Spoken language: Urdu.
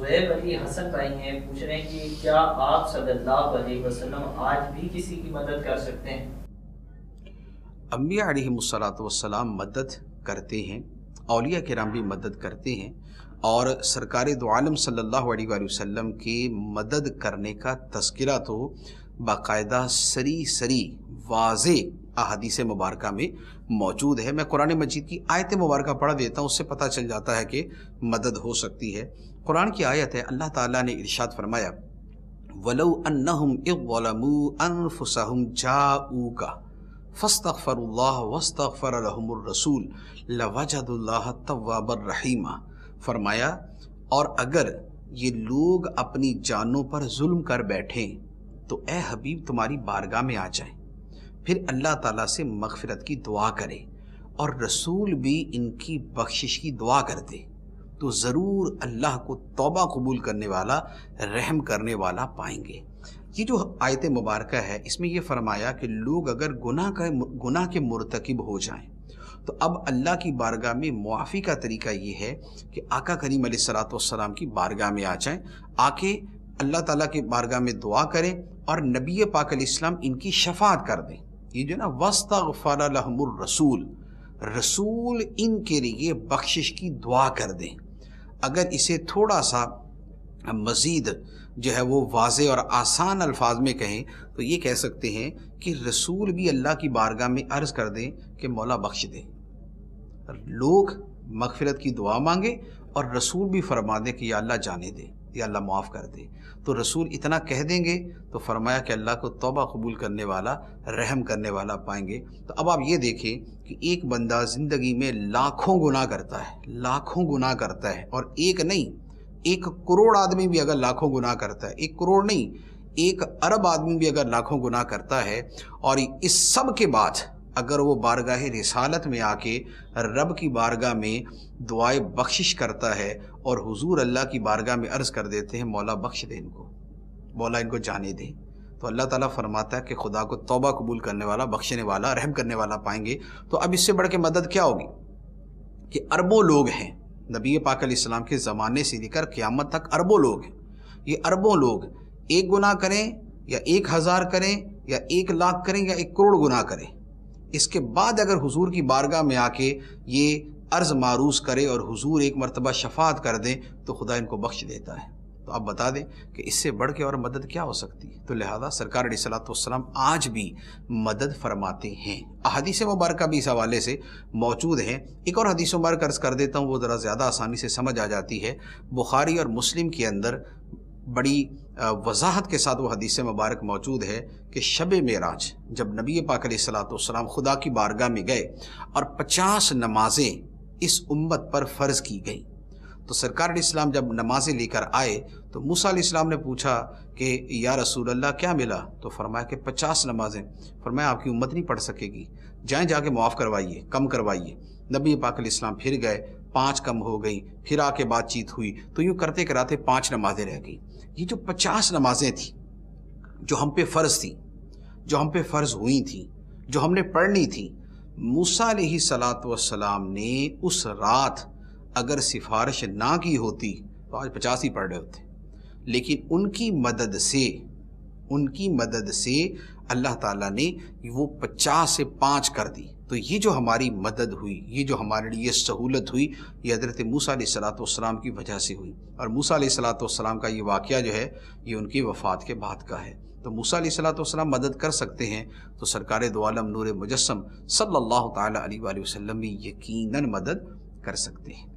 زہیب علی حسن بھائی ہیں، پوچھ رہے ہیں کہ کیا آپ صلی اللہ علیہ وسلم آج بھی کسی کی مدد کر سکتے ہیں؟ انبیاء علیہ السلام مدد کرتے ہیں، اولیاء کرام بھی مدد کرتے ہیں، اور سرکار دو عالم صلی اللہ علیہ وآلہ وسلم کی مدد کرنے کا تذکرہ تو باقاعدہ سری واضح احادیث مبارکہ میں موجود ہے۔ میں قرآن مجید کی آیت مبارکہ پڑھ دیتا ہوں، اس سے پتہ چل جاتا ہے کہ مدد ہو سکتی ہے۔ قرآن کی آیت ہے، اللہ تعالیٰ نے ارشاد فرمایا وَلَوْ أَنَّهُمْ إِذْ ظَلَمُوا أَنفُسَهُمْ جَاءُوكَ فَاسْتَغْفَرُوا اللَّهَ وَاسْتَغْفَرَ لَهُمُ الرَّسُولُ لَوَجَدُوا اللَّهَ تَوَّابًا رَحِيمًا۔ فرمایا اور اگر یہ لوگ اپنی جانوں پر ظلم کر بیٹھیں تو اے حبیب تمہاری بارگاہ میں آ جائیں، پھر اللہ تعالیٰ سے مغفرت کی دعا کرے اور رسول بھی ان کی بخشش کی دعا کرتے، تو ضرور اللہ کو توبہ قبول کرنے والا، رحم کرنے والا پائیں گے۔ یہ جو آیت مبارکہ ہے اس میں یہ فرمایا کہ لوگ اگر گناہ کے مرتکب ہو جائیں تو اب اللہ کی بارگاہ میں معافی کا طریقہ یہ ہے کہ آقا کریم علیہ الصلوۃ والسلام کی بارگاہ میں آ جائیں، آ کے اللہ تعالیٰ کی بارگاہ میں دعا کریں اور نبی پاک علیہ السلام ان کی شفاعت کر دیں۔ یہ جو نا وَاسْتَغْفَرَ لَهُمُ الرَّسُولُ، رسول ان کے لیے بخشش کی دعا کر دیں۔ اگر اسے تھوڑا سا مزید جو ہے وہ واضح اور آسان الفاظ میں کہیں تو یہ کہہ سکتے ہیں کہ رسول بھی اللہ کی بارگاہ میں عرض کر دیں کہ مولا بخش دے، لوگ مغفرت کی دعا مانگے اور رسول بھی فرما دیں کہ یا اللہ جانے دے، یا اللہ معاف کر دے، تو رسول اتنا کہہ دیں گے تو فرمایا کہ اللہ کو توبہ قبول کرنے والا، رحم کرنے والا پائیں گے۔ تو اب آپ یہ دیکھیں کہ ایک بندہ زندگی میں لاکھوں گناہ کرتا ہے، اور ایک نہیں، 1 کروڑ آدمی بھی اگر لاکھوں گناہ کرتا ہے، 1 کروڑ نہیں 1 ارب آدمی بھی اگر لاکھوں گناہ کرتا ہے، اور اس سب کے بعد اگر وہ بارگاہ رسالت میں آ کے رب کی بارگاہ میں دعائے بخشش کرتا ہے اور حضور اللہ کی بارگاہ میں عرض کر دیتے ہیں مولا بخش دے ان کو، مولا ان کو جانے دے، تو اللہ تعالیٰ فرماتا ہے کہ خدا کو توبہ قبول کرنے والا، بخشنے والا، رحم کرنے والا پائیں گے۔ تو اب اس سے بڑھ کے مدد کیا ہوگی کہ اربوں لوگ ہیں، نبی پاک علیہ السلام کے زمانے سے لے کر قیامت تک اربوں لوگ ہیں۔ یہ اربوں لوگ ایک گناہ کریں یا 1000 کریں یا 1 لاکھ کریں یا 1 کروڑ گناہ کریں، اس کے بعد اگر حضور کی بارگاہ میں آ کے یہ عرض معروض کرے اور حضور ایک مرتبہ شفاعت کر دیں تو خدا ان کو بخش دیتا ہے۔ تو آپ بتا دیں کہ اس سے بڑھ کے اور مدد کیا ہو سکتی ہے؟ تو لہذا سرکار علیہ الصلوۃ والسلام آج بھی مدد فرماتے ہیں۔ احادیث مبارکہ بھی اس حوالے سے موجود ہیں۔ ایک اور حدیث مبارک عرض کر دیتا ہوں، وہ ذرا زیادہ آسانی سے سمجھ آ جاتی ہے۔ بخاری اور مسلم کے اندر بڑی وضاحت کے ساتھ وہ حدیث مبارک موجود ہے کہ شب معراج جب نبی پاک علیہ الصلوۃ والسلام خدا کی بارگاہ میں گئے اور 50 نمازیں اس امت پر فرض کی گئیں، تو سرکار علیہ السلام جب نمازیں لے کر آئے تو موسیٰ علیہ السلام نے پوچھا کہ یا رسول اللہ کیا ملا؟ تو فرمایا کہ 50 نمازیں۔ فرمایا آپ کی امت نہیں پڑھ سکے گی، جائیں جا کے معاف کروائیے، کم کروائیے۔ نبی پاک علیہ السلام پھر گئے، 5 کم ہو گئیں، پھر آ کے بات چیت ہوئی، تو یوں کرتے کراتے 5 نمازیں رہ گئیں۔ یہ جو 50 نمازیں تھیں جو ہم پہ فرض تھیں، جو ہم پہ فرض ہوئی تھیں، جو ہم نے پڑھنی تھیں، موسیٰ علیہ السلام نے اس رات اگر سفارش نہ کی ہوتی تو آج 50 ہی پڑھ رہے ہوتے، لیکن ان کی مدد سے اللہ تعالیٰ نے وہ 50 سے 5 کر دی۔ تو یہ جو ہماری مدد ہوئی، یہ جو ہمارے لیے سہولت ہوئی، یہ حضرت موسیٰ علیہ السلام کی وجہ سے ہوئی، اور موسیٰ علیہ السلام کا یہ واقعہ جو ہے یہ ان کی وفات کے بعد کا ہے۔ تو موسیٰ علیہ السلام مدد کر سکتے ہیں تو سرکار دو عالم نور مجسم صلی اللہ تعالیٰ علیہ وآلہ وسلم بھی یقیناً مدد کر سکتے ہیں۔